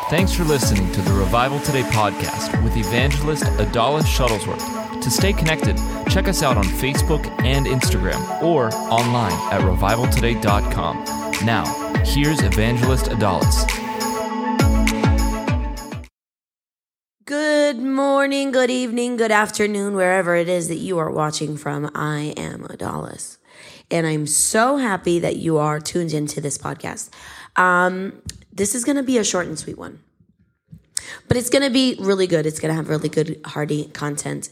Thanks for listening to the Revival Today podcast with evangelist Adalis Shuttlesworth. To stay connected, check us out on Facebook and Instagram or online at revivaltoday.com. Now, here's evangelist Adalis. Good morning, good evening, good afternoon, wherever it is that you are watching from. I am Adalis, and I'm so happy that you are tuned into this podcast. This is going to be a short and sweet one, but it's going to be really good. It's going to have really good, hearty content.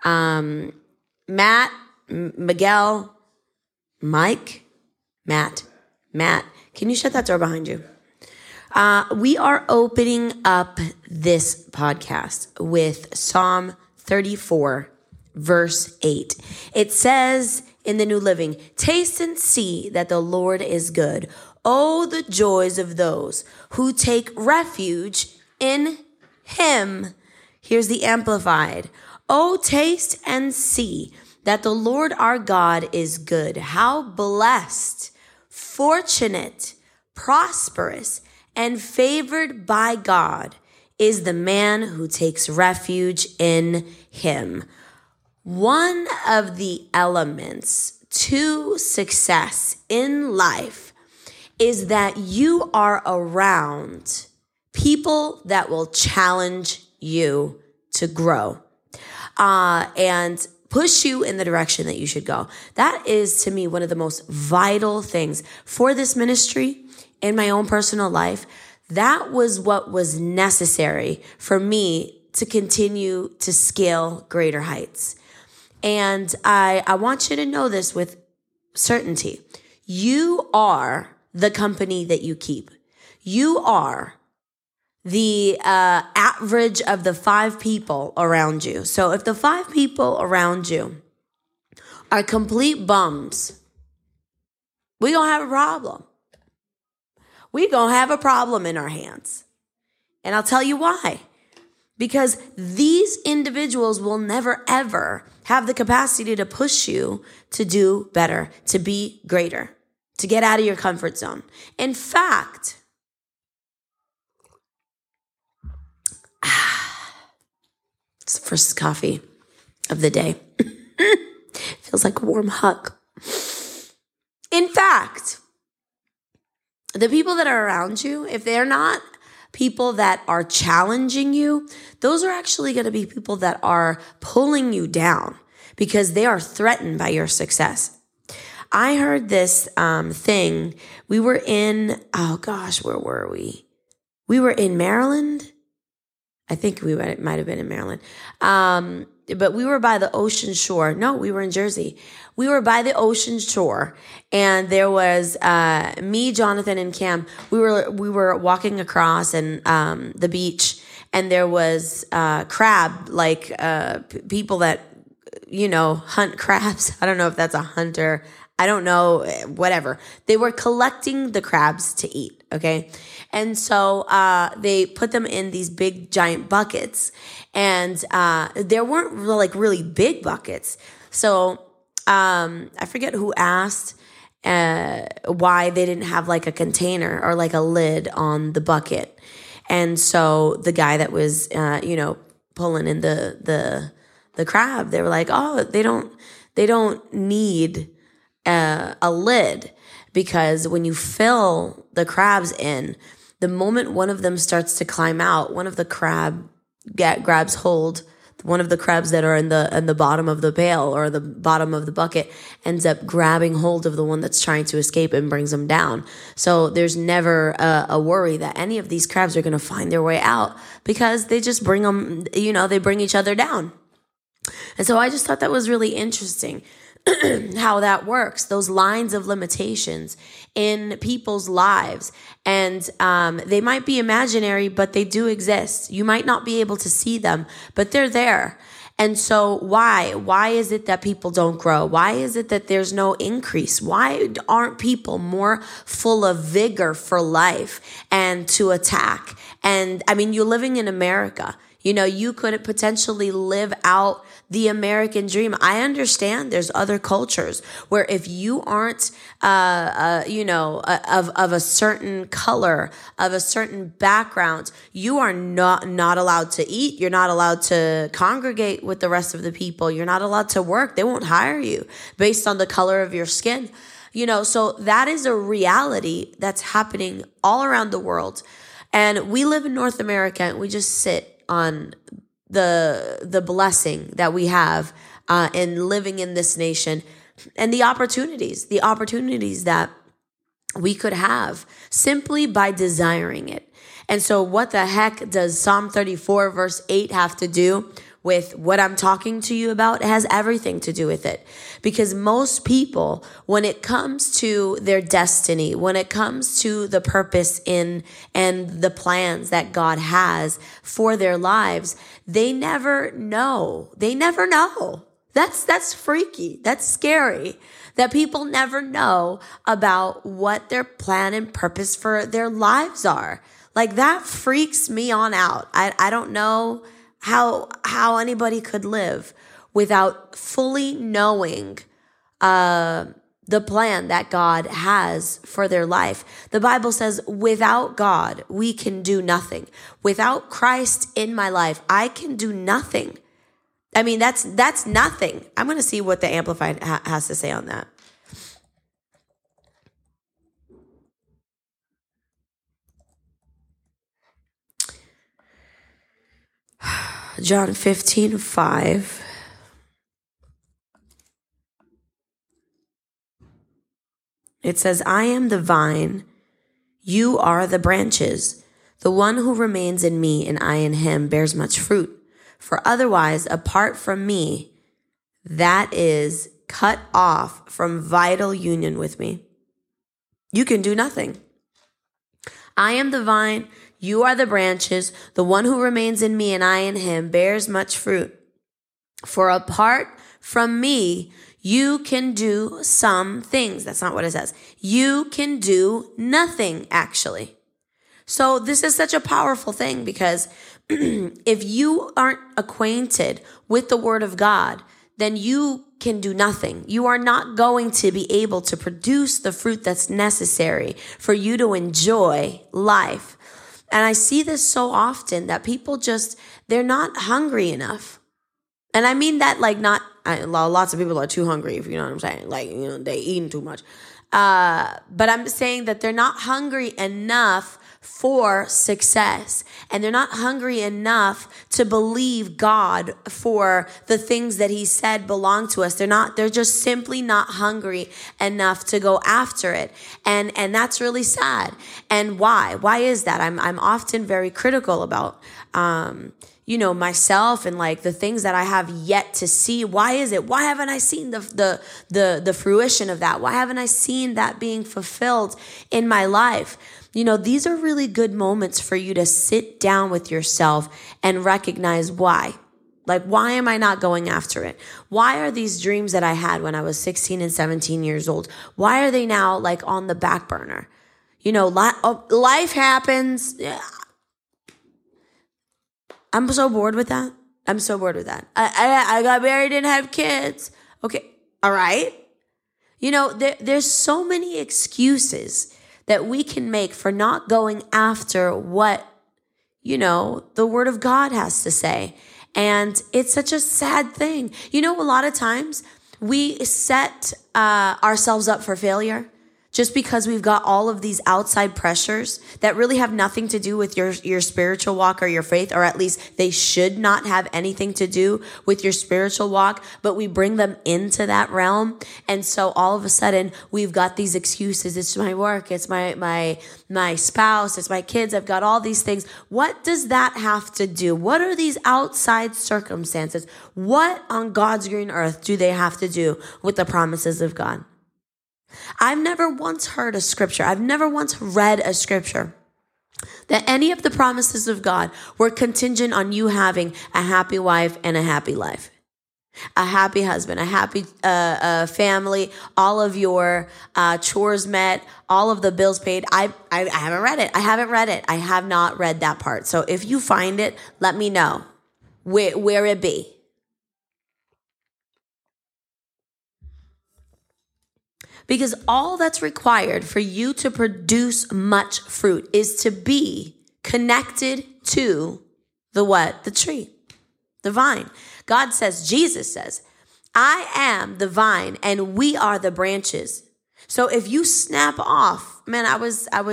Matt, Miguel, Mike, Matt, can you shut that door behind you? We are opening up this podcast with Psalm 34, verse 8. It says in the New Living, "Taste and see that the Lord is good. Oh, the joys of those who take refuge in Him." Here's the Amplified. "Oh, taste and see that the Lord our God is good. How blessed, fortunate, prosperous, and favored by God is the man who takes refuge in Him." One of the elements to success in life is that you are around people that will challenge you to grow and push you in the direction that you should go. That is, to me, one of the most vital things for this ministry in my own personal life. That was what was necessary for me to continue to scale greater heights. And I want you to know this with certainty. You are the company that you keep. You are the average of the 5 people around you. So if the 5 people around you are complete bums, we're going to have a problem. We're going to have a problem in our hands. And I'll tell you why. Because these individuals will never, ever have the capacity to push you to do better, to be greater, to get out of your comfort zone. In fact, it's the first coffee of the day. Feels like a warm hug. In fact, the people that are around you, if they're not people that are challenging you, those are actually going to be people that are pulling you down because they are threatened by your success. I heard this thing. We were in, where were we? We were in Maryland. I think might have been in Maryland. But we were by the ocean shore. No, we were in Jersey. We were by the ocean shore, and there was me, Jonathan, and Cam. We were walking across and the beach, and there was crab, people that hunt crabs. I don't know if that's a hunter. I don't know, whatever. They were collecting the crabs to eat, okay? And so they put them in these big, giant buckets. And there weren't really big buckets. So I forget who asked why they didn't have a container or a lid on the bucket. And so the guy that was, pulling in the crab, they were like, "Oh, they don't need a lid, because when you fill the crabs in, the moment one of them starts to climb out, one of the grabs hold, one of the crabs that are in the bottom of the pail or the bottom of the bucket ends up grabbing hold of the one that's trying to escape and brings them down. So there's never a worry that any of these crabs are going to find their way out, because they just bring them, they bring each other down." And so I just thought that was really interesting. How that works, those lines of limitations in people's lives. And they might be imaginary, but they do exist. You might not be able to see them, but they're there. And so why? Why is it that people don't grow? Why is it that there's no increase? Why aren't people more full of vigor for life and to attack? And I mean, you're living in America. You could potentially live out the American dream. I understand there's other cultures where if you aren't, of a certain color, of a certain background, you are not allowed to eat. You're not allowed to congregate with the rest of the people. You're not allowed to work. They won't hire you based on the color of your skin. So that is a reality that's happening all around the world. And we live in North America, and we just sit on the blessing that we have in living in this nation, and the opportunities that we could have simply by desiring it. And so what the heck does Psalm 34 verse 8 have to do with what I'm talking to you about? It has everything to do with it. Because most people, when it comes to their destiny, when it comes to the purpose and the plans that God has for their lives, they never know. That's freaky. That's scary. That people never know about what their plan and purpose for their lives are. Like, that freaks me on out. I don't know how anybody could live without fully knowing the plan that God has for their life. The Bible says, without God, we can do nothing. Without Christ in my life, I can do nothing. I mean, that's nothing. I'm going to see what the Amplified has to say on that. John 15:5. It says, I am the vine, you are the branches. The one who remains in me and I in him bears much fruit. For otherwise, apart from me, that is cut off from vital union with me, you can do nothing. I am the vine, you are the branches. The one who remains in me and I in him bears much fruit. For apart from me, you can do some things. That's not what it says. You can do nothing, actually. So this is such a powerful thing, because if you aren't acquainted with the word of God, then you can do nothing. You are not going to be able to produce the fruit that's necessary for you to enjoy life. And I see this so often that people they're not hungry enough. And I mean that lots of people are too hungry, if you know what I'm saying. They eating too much. But I'm saying that they're not hungry enough for success. And they're not hungry enough to believe God for the things that he said belong to us. They're just simply not hungry enough to go after it. And that's really sad. And why? Why is that? I'm often very critical about, myself and the things that I have yet to see. Why is it? Why haven't I seen the fruition of that? Why haven't I seen that being fulfilled in my life? These are really good moments for you to sit down with yourself and recognize why. Why am I not going after it? Why are these dreams that I had when I was 16 and 17 years old, why are they now on the back burner? Life happens. I'm so bored with that. I got married and had kids. Okay. All right. There's so many excuses that we can make for not going after what, the word of God has to say. And it's such a sad thing. A lot of times we set ourselves up for failure just because we've got all of these outside pressures that really have nothing to do with your spiritual walk or your faith, or at least they should not have anything to do with your spiritual walk, but we bring them into that realm. And so all of a sudden we've got these excuses. It's my work. It's my spouse. It's my kids. I've got all these things. What does that have to do? What are these outside circumstances? What on God's green earth do they have to do with the promises of God? I've never once heard a scripture. I've never once read a scripture that any of the promises of God were contingent on you having a happy wife and a happy life, a happy husband, a happy family, all of your chores met, all of the bills paid. I haven't read it. I have not read that part. So if you find it, let me know. where it be. Because all that's required for you to produce much fruit is to be connected to the what? The tree, the vine. God says, Jesus says, I am the vine and we are the branches. So if you snap off, man, I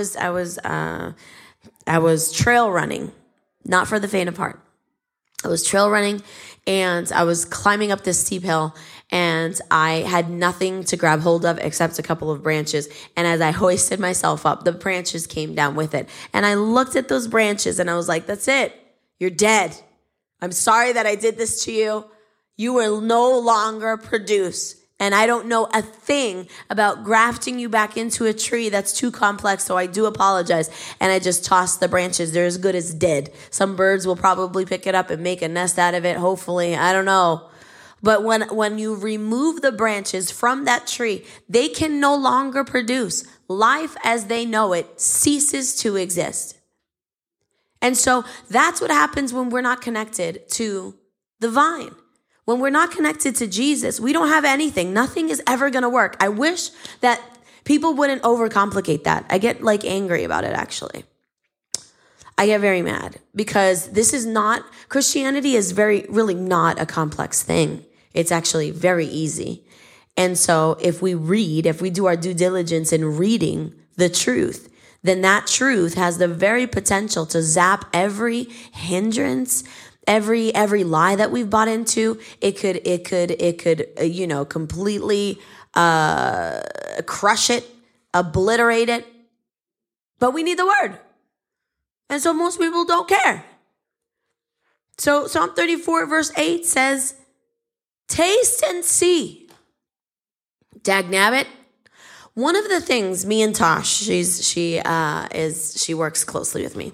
was trail running, not for the faint of heart. I was trail running and I was climbing up this steep hill and I had nothing to grab hold of except a couple of branches. And as I hoisted myself up, the branches came down with it. And I looked at those branches and I was like, that's it. You're dead. I'm sorry that I did this to you. You will no longer produce. And I don't know a thing about grafting you back into a tree that's too complex, so I do apologize. And I just tossed the branches. They're as good as dead. Some birds will probably pick it up and make a nest out of it, hopefully. I don't know. But when you remove the branches from that tree, they can no longer produce. Life as they know it ceases to exist. And so that's what happens when we're not connected to the vine. When we're not connected to Jesus, we don't have anything. Nothing is ever going to work. I wish that people wouldn't overcomplicate that. I get angry about it, actually. I get very mad because Christianity is really not a complex thing. It's actually very easy. And so if we do our due diligence in reading the truth, then that truth has the very potential to zap every hindrance, every lie that we've bought into. It could completely crush it, obliterate it. But we need the word. And so most people don't care. So Psalm 34 verse 8 says, taste and see. Dagnabbit. One of the things, me and Tosh, she works closely with me.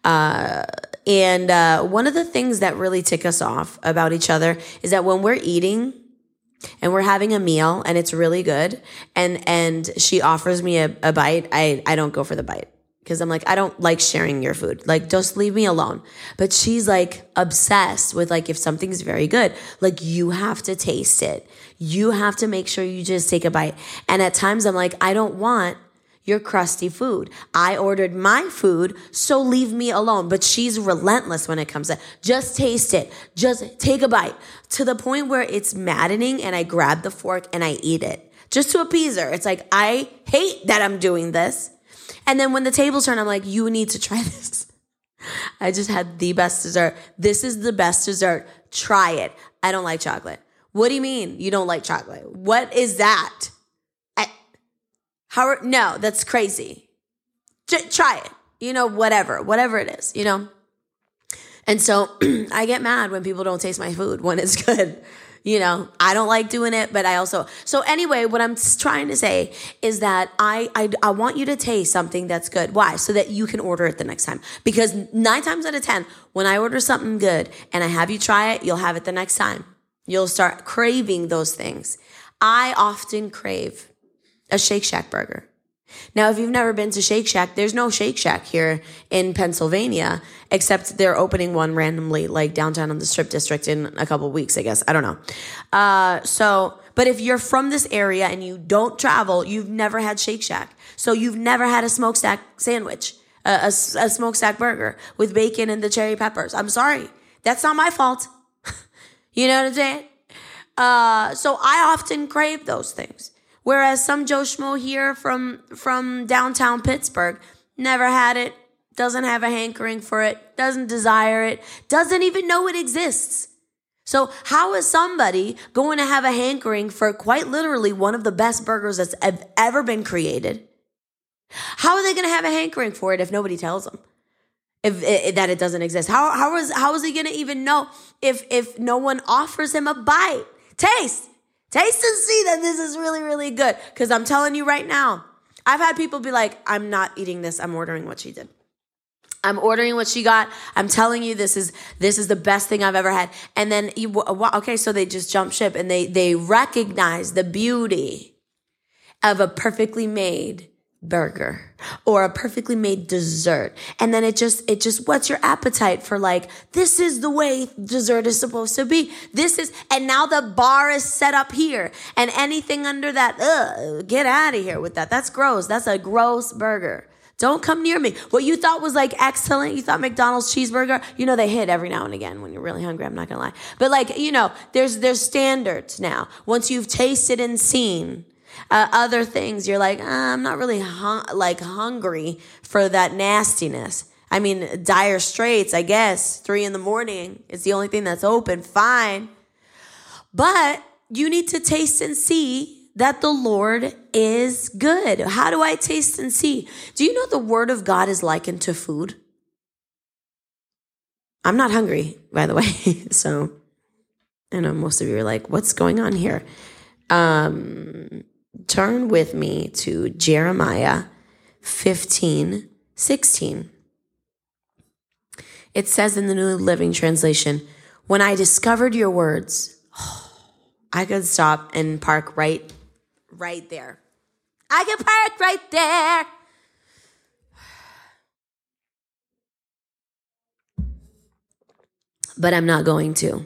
And one of the things that really tick us off about each other is that when we're eating and we're having a meal and it's really good and she offers me a bite, I don't go for the bite because I'm like, I don't like sharing your food. Like, just leave me alone. But she's like obsessed with if something's very good, you have to taste it. You have to make sure you just take a bite. And at times I'm like, I don't want your crusty food. I ordered my food, so leave me alone. But she's relentless when it comes to just taste it. Just take a bite, to the point where it's maddening and I grab the fork and I eat it just to appease her. It's like, I hate that I'm doing this. And then when the tables turn, I'm like, you need to try this. I just had the best dessert. This is the best dessert. Try it. I don't like chocolate. What do you mean you don't like chocolate? What is that? No, that's crazy. Try it. Whatever it is, And so I get mad when people don't taste my food when it's good. I don't like doing it, but so anyway, what I'm trying to say is that I want you to taste something that's good. Why? So that you can order it the next time. Because 9 times out of 10, when I order something good and I have you try it, you'll have it the next time. You'll start craving those things. I often crave a Shake Shack burger. Now, if you've never been to Shake Shack, there's no Shake Shack here in Pennsylvania, except they're opening one randomly, downtown in the Strip District in a couple of weeks, I guess. I don't know. But if you're from this area and you don't travel, you've never had Shake Shack. So you've never had a smokestack sandwich, a smokestack burger with bacon and the cherry peppers. I'm sorry. That's not my fault. You know what I'm saying? So I often crave those things. Whereas some Joe Schmo here from downtown Pittsburgh never had it, doesn't have a hankering for it, doesn't desire it, doesn't even know it exists. So how is somebody going to have a hankering for quite literally one of the best burgers that's ever been created? How are they going to have a hankering for it if nobody tells them that it doesn't exist? How is he going to even know if no one offers him a bite? Taste and see that this is really, really good. Because I'm telling you right now, I've had people be like, I'm not eating this. I'm ordering what she did. I'm ordering what she got. I'm telling you, this is the best thing I've ever had. And then, so they just jump ship and they recognize the beauty of a perfectly made, burger or a perfectly made dessert. And then it just whets your appetite for like, this is the way dessert is supposed to be. And now the bar is set up here and anything under that, get out of here with that. That's gross. That's a gross burger. Don't come near me. What you thought was like excellent, you thought McDonald's cheeseburger, they hit every now and again when you're really hungry, I'm not gonna lie. But like, there's standards now. Once you've tasted and seen other things, you're like, I'm not really hungry for that nastiness. I mean, Dire Straits, I guess, 3 a.m. is the only thing that's open, fine. But you need to taste and see that the Lord is good. How do I taste and see? Do you know the word of God is likened to food? I'm not hungry, by the way. So, I know most of you are like, what's going on here? Turn with me to Jeremiah 15:16. It says in the New Living Translation, when I discovered your words, I could stop and park right there. I can park right there. But I'm not going to.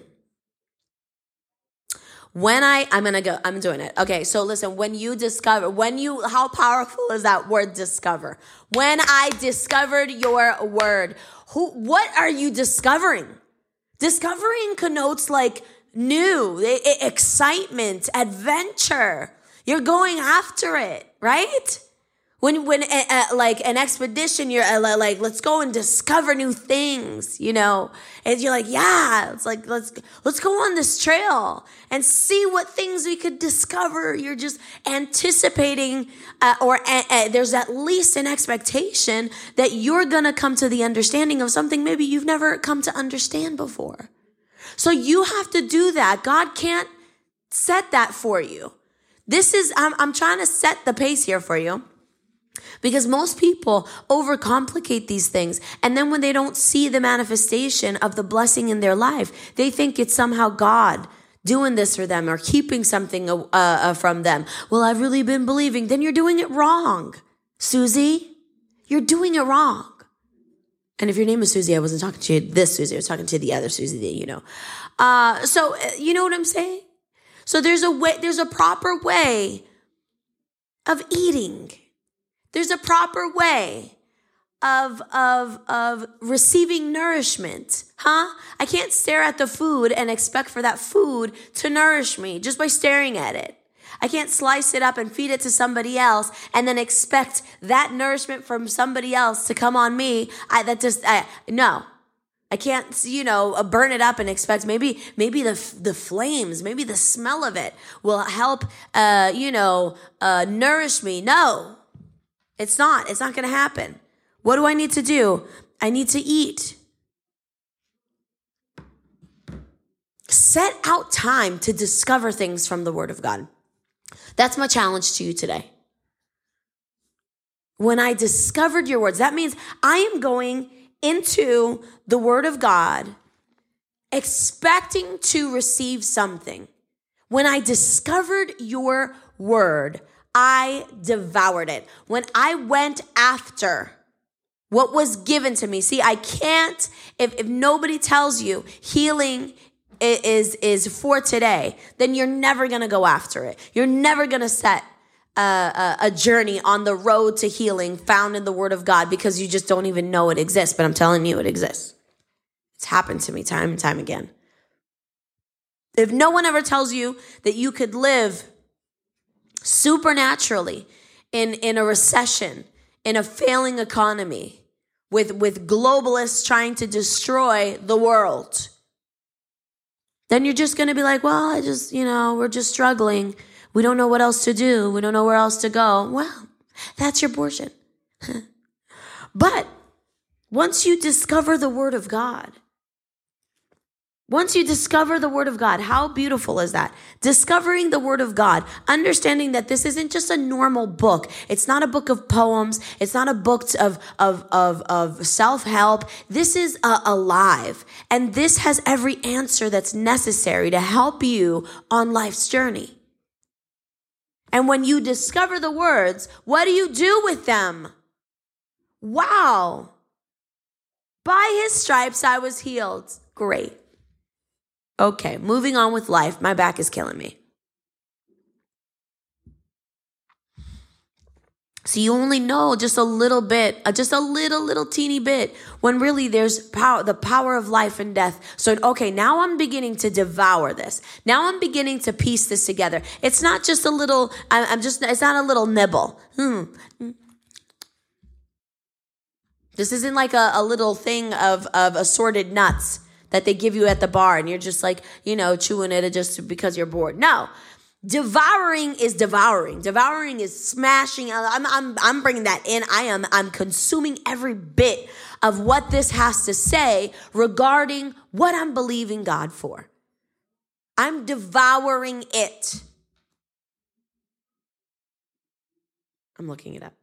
I'm doing it. Okay, so listen, how powerful is that word discover? When I discovered your word, what are you discovering? Discovering connotes like new, excitement, adventure. You're going after it, right? When like an expedition, you're like, let's go and discover new things, and you're like, yeah, it's like, let's go on this trail and see what things we could discover. You're just anticipating, there's at least an expectation that you're going to come to the understanding of something maybe you've never come to understand before. So you have to do that. God can't set that for you. I'm trying to set the pace here for you. Because most people overcomplicate these things. And then when they don't see the manifestation of the blessing in their life, they think it's somehow God doing this for them or keeping something from them. Well, I've really been believing. Then you're doing it wrong, Susie. You're doing it wrong. And if your name is Susie, I wasn't talking to this Susie. I was talking to the other Susie that you know. So you know what I'm saying? So there's a proper way of eating. There's a proper way of receiving nourishment, huh? I can't stare at the food and expect for that food to nourish me just by staring at it. I can't slice it up and feed it to somebody else and then expect that nourishment from somebody else to come on me. No. I can't, burn it up and expect maybe the flames, maybe the smell of it will help, nourish me. No. It's not going to happen. What do I need to do? I need to eat. Set out time to discover things from the Word of God. That's my challenge to you today. When I discovered your words, that means I am going into the Word of God expecting to receive something. When I discovered your word, I devoured it. When I went after what was given to me. See, I can't, if nobody tells you healing is for today, then you're never going to go after it. You're never going to set a journey on the road to healing found in the Word of God because you just don't even know it exists. But I'm telling you, it exists. It's happened to me time and time again. If no one ever tells you that you could live supernaturally in a recession, in a failing economy, with globalists trying to destroy the world, then you're just going to be like, well, we're just struggling. We don't know what else to do. We don't know where else to go. Well, that's your portion. But once you discover the Word of God, how beautiful is that? Discovering the Word of God, understanding that this isn't just a normal book. It's not a book of poems. It's not a book of self-help. This is alive. And this has every answer that's necessary to help you on life's journey. And when you discover the words, what do you do with them? Wow. By his stripes I was healed. Great. Okay, moving on with life. My back is killing me. So you only know just a little bit, just a little teeny bit, when really there's power, the power of life and death. So, okay, now I'm beginning to devour this. Now I'm beginning to piece this together. It's not just a little, it's not a little nibble. This isn't like a little thing of assorted nuts that they give you at the bar and you're just like, chewing it just because you're bored. No. Devouring is devouring. Devouring is smashing. I'm bringing that in. I'm consuming every bit of what this has to say regarding what I'm believing God for. I'm devouring it. I'm looking it up.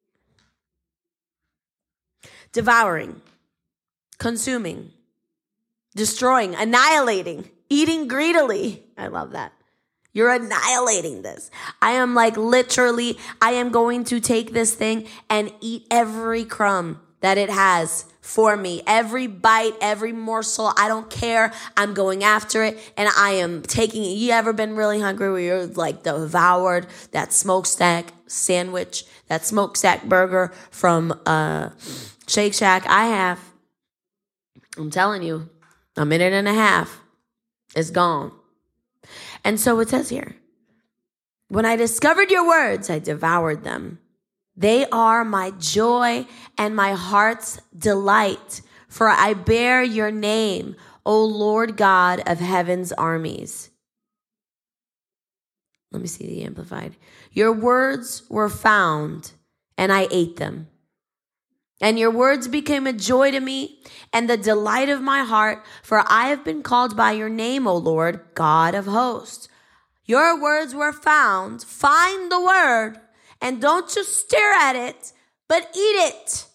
Devouring, consuming, destroying, annihilating, eating greedily. I love that. You're annihilating this. I am literally, I am going to take this thing and eat every crumb that it has for me. Every bite, every morsel, I don't care. I'm going after it and I am taking it. You ever been really hungry where you're devoured that smokestack sandwich, that smokestack burger from Shake Shack? I have. I'm telling you, a minute and a half, it's gone. And so it says here, when I discovered your words, I devoured them. They are my joy and my heart's delight, for I bear your name, O Lord God of heaven's armies. Let me see the Amplified. Your words were found, and I ate them. And your words became a joy to me and the delight of my heart, for I have been called by your name, O Lord, God of hosts. Your words were found. Find the word and don't just stare at it, but eat it.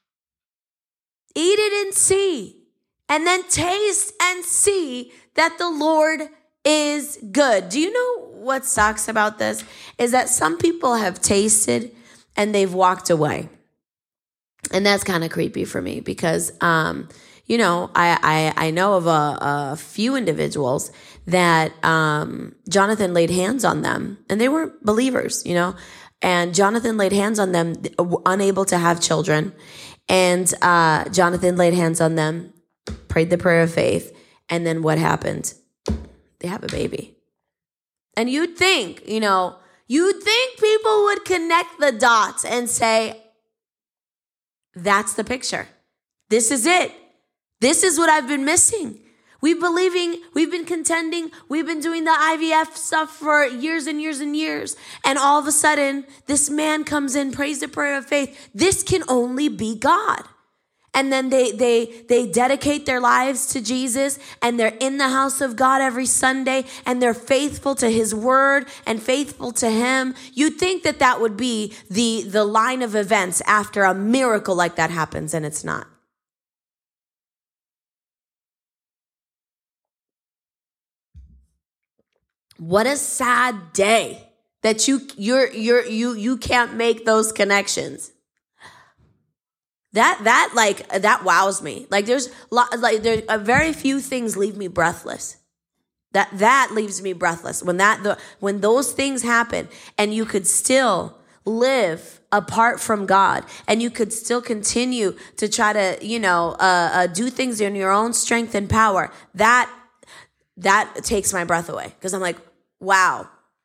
Eat it and see. And then taste and see that the Lord is good. Do you know what sucks about this? Is that some people have tasted and they've walked away. And that's kind of creepy for me because, I know of a few individuals that Jonathan laid hands on them and they weren't believers, and Jonathan laid hands on them, unable to have children. And Jonathan laid hands on them, prayed the prayer of faith. And then what happened? They have a baby. And you'd think people would connect the dots and say, that's the picture. This is it. This is what I've been missing. We've been contending, we've been doing the IVF stuff for years and years and years. And all of a sudden, this man comes in, prays the prayer of faith. This can only be God. And then they dedicate their lives to Jesus and they're in the house of God every Sunday and they're faithful to his word and faithful to him. You'd think that would be the line of events after a miracle like that happens, and it's not. What a sad day that you can't make those connections. That wows me. There's very few things leave me breathless. That leaves me breathless when those things happen and you could still live apart from God and you could still continue to try to do things in your own strength and power. That takes my breath away because I'm like, wow.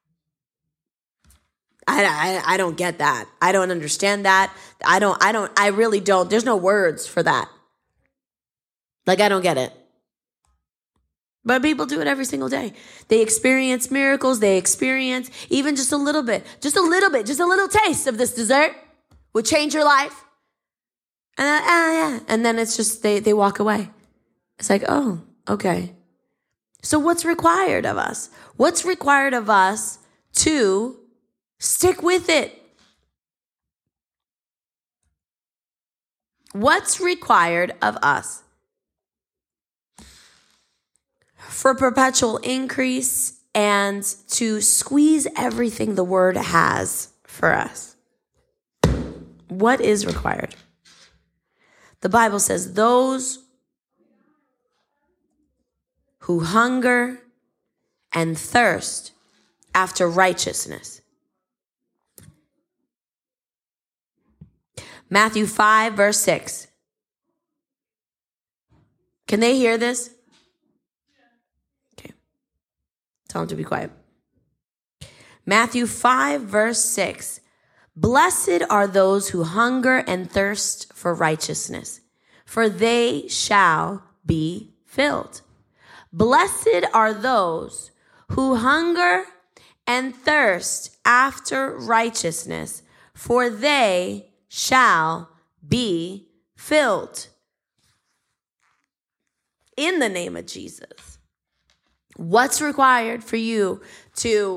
I don't get that. I don't understand that. I really don't. There's no words for that. I don't get it. But people do it every single day. They experience miracles. They experience even just a little bit, just a little taste of this dessert would change your life. And then, yeah. And then it's just, they walk away. It's like, oh, okay. So what's required of us? What's required of us to stick with it? What's required of us? For perpetual increase and to squeeze everything the word has for us. What is required? The Bible says those who hunger and thirst after righteousness. Matthew 5, verse 6. Can they hear this? Okay. Tell them to be quiet. Matthew 5, verse 6. Blessed are those who hunger and thirst for righteousness, for they shall be filled. Blessed are those who hunger and thirst after righteousness, for they shall be filled. In the name of Jesus. What's required for you to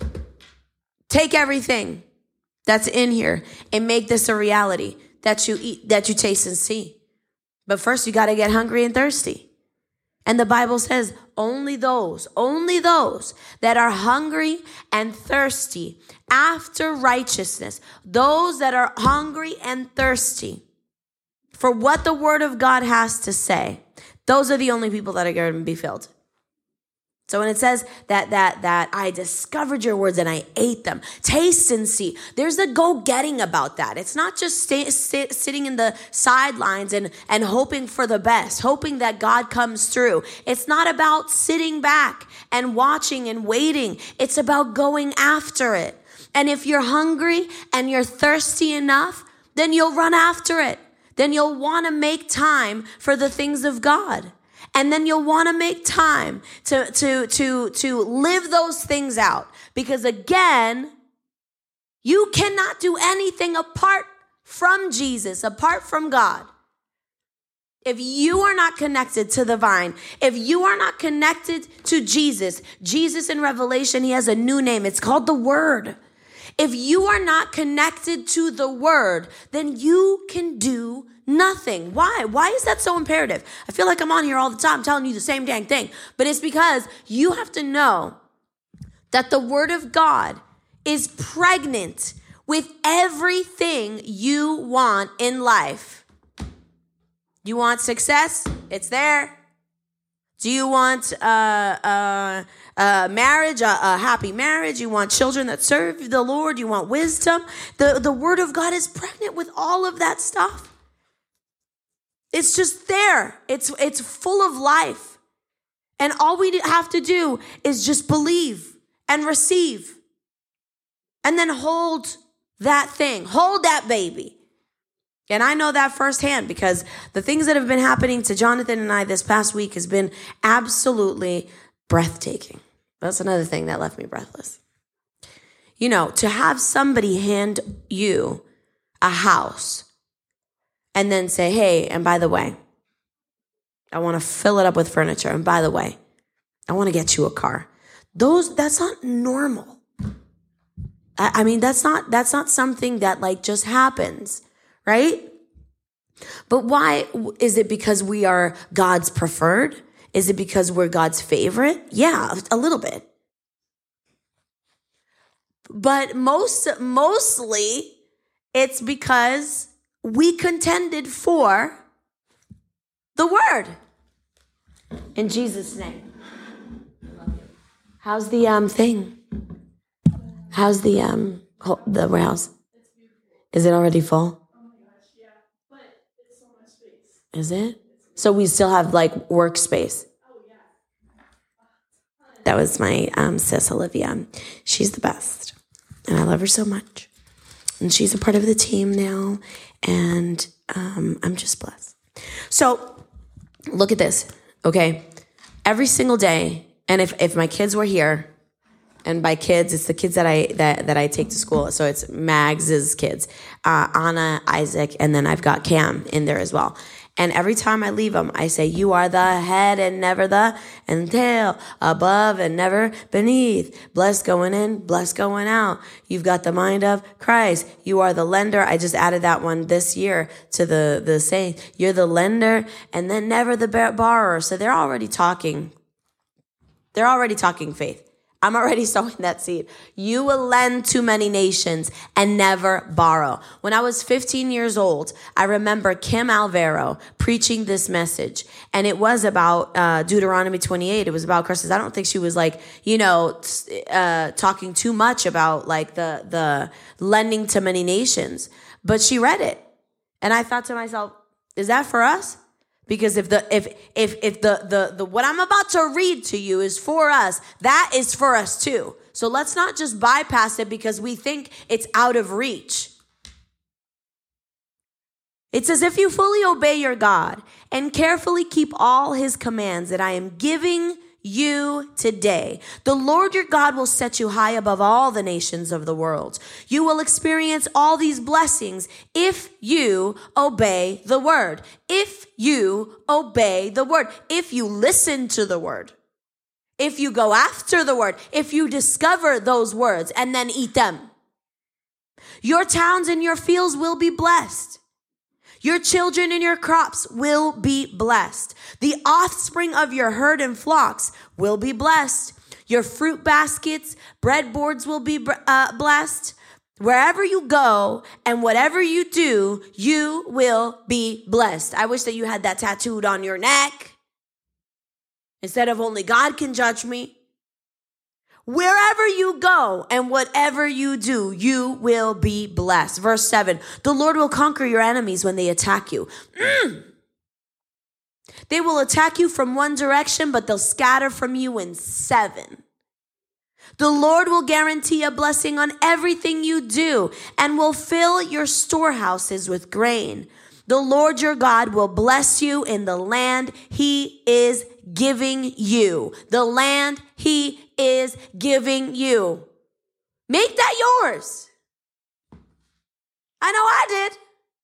take everything that's in here and make this a reality that you eat, that you taste and see? But first you got to get hungry and thirsty. And the Bible says only those that are hungry and thirsty after righteousness, those that are hungry and thirsty for what the word of God has to say, those are the only people that are going to be filled. So when it says that I discovered your words and I ate them, taste and see, there's a go-getting about that. It's not just sitting in the sidelines and hoping for the best, hoping that God comes through. It's not about sitting back and watching and waiting. It's about going after it. And if you're hungry and you're thirsty enough, then you'll run after it. Then you'll want to make time for the things of God. And then you'll want to make time to live those things out. Because again, you cannot do anything apart from Jesus, apart from God. If you are not connected to the vine, if you are not connected to Jesus in Revelation, he has a new name. It's called the Word. If you are not connected to the Word, then you can do nothing. Why? Why is that so imperative? I feel like I'm on here all the time telling you the same dang thing. But it's because you have to know that the Word of God is pregnant with everything you want in life. You want success? It's there. Do you want marriage, a happy marriage? You want children that serve the Lord? You want wisdom? The Word of God is pregnant with all of that stuff. It's just there. It's full of life. And all we have to do is just believe and receive. And then hold that thing. Hold that baby. And I know that firsthand because the things that have been happening to Jonathan and I this past week has been absolutely breathtaking. That's another thing that left me breathless. You know, to have somebody hand you a house and then say, hey, and by the way, I want to fill it up with furniture. And by the way, I want to get you a car. That's not normal. I mean, that's not something that like just happens, right? But why? Is it because we are God's preferred? Is it because we're God's favorite? Yeah, a little bit. But mostly it's because we contended for the Word. In Jesus' name. How's the thing? How's the warehouse? Is it already full? Oh my gosh, yeah. But it's so much space. Is it? So we still have like workspace. Oh yeah. That was my sis Olivia. She's the best. And I love her so much. And she's a part of the team now. And I'm just blessed. So look at this, okay? Every single day, and if my kids were here, and by kids, it's the kids that I take to school. So it's Mags's kids, Anna, Isaac, and then I've got Cam in there as well. And every time I leave them, I say, you are the head and never the and tail, above and never beneath. Blessed going in, blessed going out. You've got the mind of Christ. You are the lender. I just added that one this year to the saying. You're the lender and then never the borrower. So they're already talking faith. I'm already sowing that seed. You will lend to many nations and never borrow. When I was 15 years old, I remember Kim Alvaro preaching this message, and it was about Deuteronomy 28. It was about curses. I don't think she was like, talking too much about like the lending to many nations, but she read it. And I thought to myself, is that for us? Because if the what I'm about to read to you is for us, that is for us too. So let's not just bypass it because we think it's out of reach. It says, if you fully obey your God and carefully keep all his commands that I am giving you today, the Lord your God will set you high above all the nations of the world. You will experience all these blessings if you obey the word. If you obey the word. If you listen to the word. If you go after the word. If you discover those words and then eat them. Your towns and your fields will be blessed. Your children and your crops will be blessed. The offspring of your herd and flocks will be blessed. Your fruit baskets, breadboards will be blessed. Wherever you go and whatever you do, you will be blessed. I wish that you had that tattooed on your neck. Instead of only God can judge me. Wherever you go and whatever you do, you will be blessed. Verse 7, the Lord will conquer your enemies when they attack you. They will attack you from one direction, but they'll scatter from you in 7. The Lord will guarantee a blessing on everything you do and will fill your storehouses with grain. The Lord your God will bless you in the land he is giving you. The land he is giving you. Make that yours. I know I did.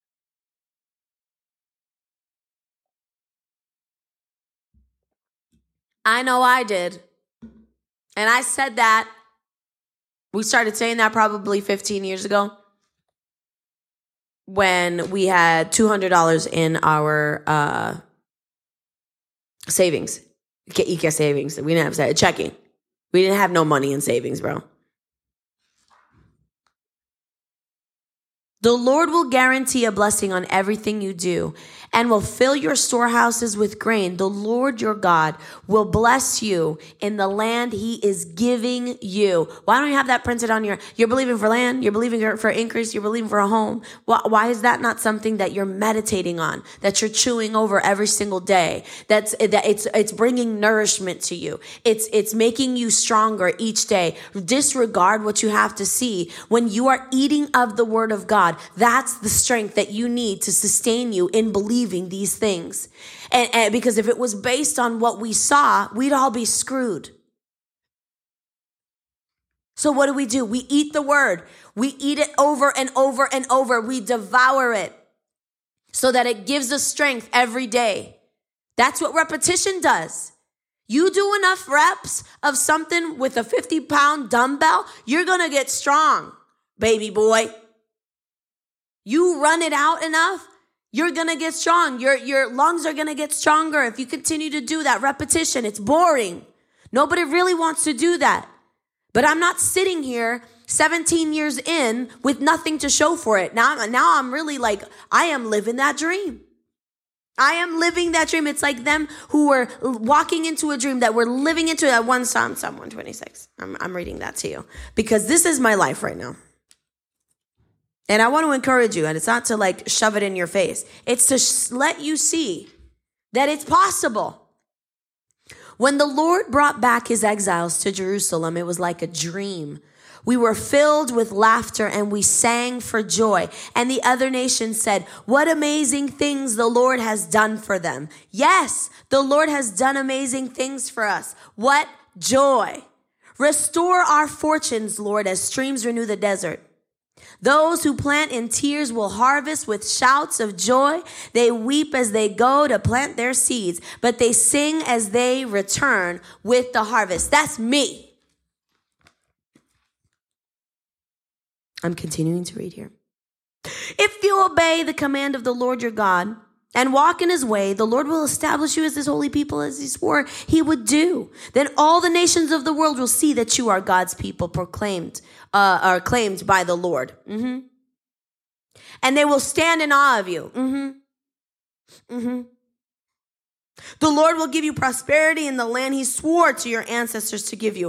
I know I did. And I said that. We started saying that probably 15 years ago when we had $200 in our savings. Ika savings. We didn't have checking. We didn't have no money in savings, bro. The Lord will guarantee a blessing on everything you do and will fill your storehouses with grain. The Lord your God will bless you in the land he is giving you. Why don't you have that printed on you're believing for land, you're believing for increase, you're believing for a home. Why is that not something that you're meditating on, that you're chewing over every single day? It's bringing nourishment to you. It's making you stronger each day. Disregard what you have to see. When you are eating of the word of God, that's the strength that you need to sustain you in believing these things. And because if it was based on what we saw, we'd all be screwed. So what do? We eat the word. We eat it over and over and over. We devour it so that it gives us strength every day. That's what repetition does. You do enough reps of something with a 50-pound dumbbell, you're going to get strong, baby boy. You run it out enough, you're going to get strong. Your lungs are going to get stronger if you continue to do that repetition. It's boring. Nobody really wants to do that. But I'm not sitting here 17 years in with nothing to show for it. Now I'm really like, I am living that dream. I am living that dream. It's like them who were walking into a dream that were living into that one Psalm 126. I'm reading that to you because this is my life right now. And I want to encourage you, and it's not to like shove it in your face. It's to let you see that it's possible. When the Lord brought back his exiles to Jerusalem, it was like a dream. We were filled with laughter and we sang for joy. And the other nations said, what amazing things the Lord has done for them. Yes, the Lord has done amazing things for us. What joy. Restore our fortunes, Lord, as streams renew the desert. Those who plant in tears will harvest with shouts of joy. They weep as they go to plant their seeds, but they sing as they return with the harvest. That's me. I'm continuing to read here. If you obey the command of the Lord your God and walk in his way, the Lord will establish you as his holy people as he swore he would do. Then all the nations of the world will see that you are God's people claimed by the Lord. And they will stand in awe of you. The Lord will give you prosperity in the land he swore to your ancestors to give you.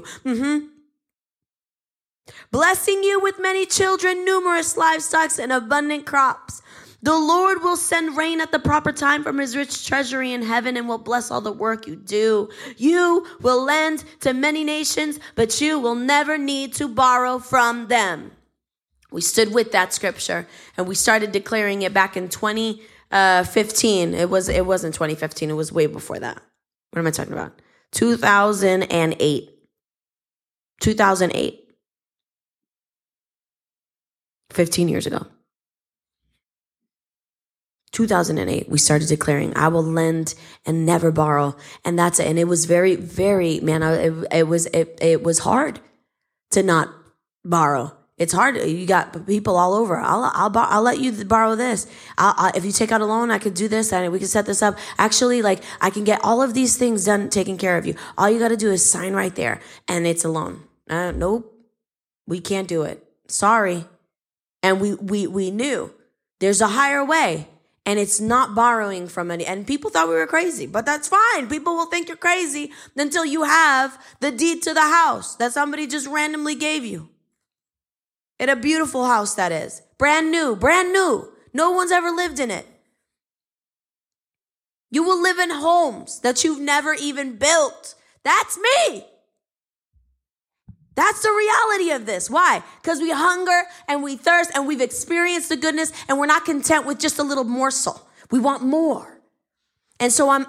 Blessing you with many children, numerous livestock, and abundant crops. The Lord will send rain at the proper time from his rich treasury in heaven and will bless all the work you do. You will lend to many nations, but you will never need to borrow from them. We stood with that scripture and we started declaring it back in 2015. It wasn't 2015. It was way before that. What am I talking about? 2008. 2008. 15 years ago. 2008, we started declaring, I will lend and never borrow. And that's it. And it was very, very, man, it was hard to not borrow. It's hard. You got people all over. I'll let you borrow this. If you take out a loan, I could do this and we can set this up. Actually, I can get all of these things done, taken care of you. All you got to do is sign right there and it's a loan. Nope, we can't do it. Sorry. And we knew there's a higher way. And it's not borrowing from any. And people thought we were crazy, but that's fine. People will think you're crazy until you have the deed to the house that somebody just randomly gave you. And a beautiful house that is. Brand new. No one's ever lived in it. You will live in homes that you've never even built. That's me. That's the reality of this. Why? Because we hunger and we thirst and we've experienced the goodness and we're not content with just a little morsel. We want more. And so I'm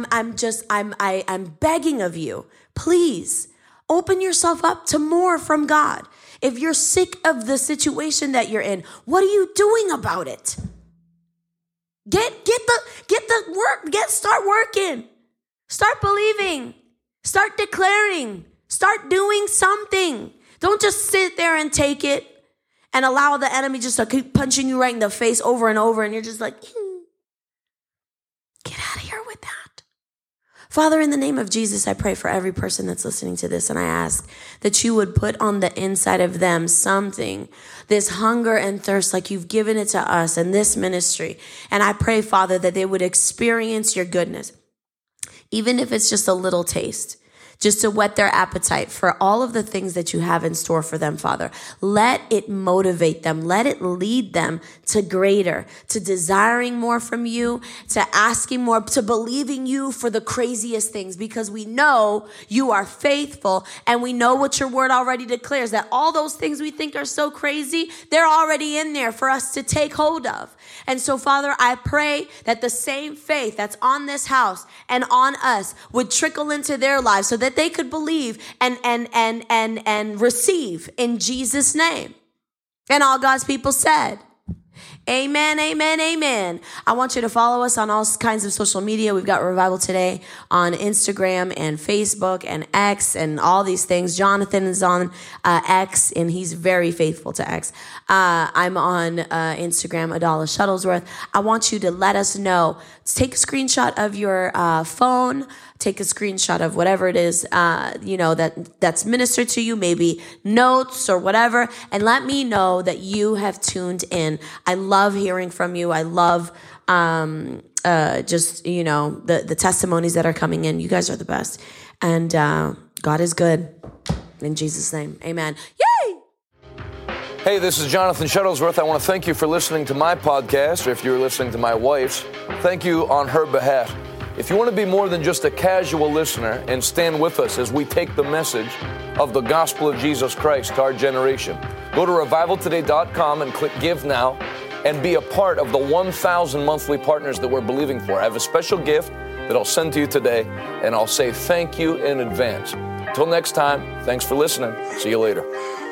begging of you, please open yourself up to more from God. If you're sick of the situation that you're in, what are you doing about it? Get the work. Start working. Start believing. Start declaring. Start doing something. Don't just sit there and take it and allow the enemy just to keep punching you right in the face over and over. And you're just like, get out of here with that. Father, in the name of Jesus, I pray for every person that's listening to this. And I ask that you would put on the inside of them something, this hunger and thirst like you've given it to us in this ministry. And I pray, Father, that they would experience your goodness, even if it's just a little taste. Just to whet their appetite for all of the things that you have in store for them, Father. Let it motivate them. Let it lead them to greater, to desiring more from you, to asking more, to believing you for the craziest things, because we know you are faithful and we know what your word already declares, that all those things we think are so crazy, they're already in there for us to take hold of. And so, Father, I pray that the same faith that's on this house and on us would trickle into their lives so that they could believe and receive in Jesus' name. And all God's people said, amen, amen, amen. I want you to follow us on all kinds of social media. We've got Revival Today on Instagram and Facebook and X and all these things. Jonathan is on X, and he's very faithful to X. I'm on Instagram, Adala Shuttlesworth. I want you to let us know. Take a screenshot of your phone. Take a screenshot of whatever it is, that's ministered to you, maybe notes or whatever, and let me know that you have tuned in. I love hearing from you. I love the testimonies that are coming in. You guys are the best. And God is good. In Jesus' name, amen. Yay! Hey, this is Jonathan Shuttlesworth. I want to thank you for listening to my podcast, or if you're listening to my wife's, thank you on her behalf. If you want to be more than just a casual listener and stand with us as we take the message of the gospel of Jesus Christ to our generation, go to revivaltoday.com and click Give Now and be a part of the 1,000 monthly partners that we're believing for. I have a special gift that I'll send to you today, and I'll say thank you in advance. Until next time, thanks for listening. See you later.